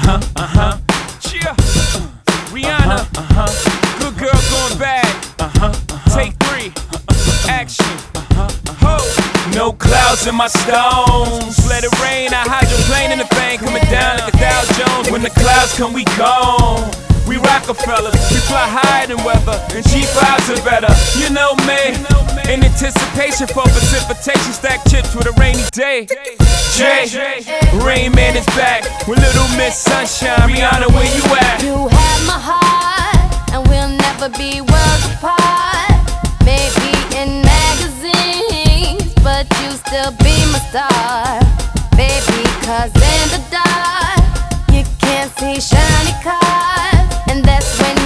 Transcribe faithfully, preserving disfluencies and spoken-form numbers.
Uh-huh, uh-huh. Yeah. Rihanna, uh-huh. Good girl going bad. Uh-huh, uh-huh. Take three. Action. Uh-huh, uh-huh. No clouds in my stones. Let it rain. I hydroplane in the bank, coming down like a Dow Jones. When the clouds come, we gone. We Rockefellers, we fly higher than weather, and G fives are better. You know me, in anticipation for precipitation, stack chips with a rainy day. Jay, Rain Man is back with Little Miss Sunshine. Rihanna, where you at? You have my heart, and we'll never be worlds apart. Maybe in magazines, but you still be my star. Baby, cause in the dark, you can't see shiny cars. And that's when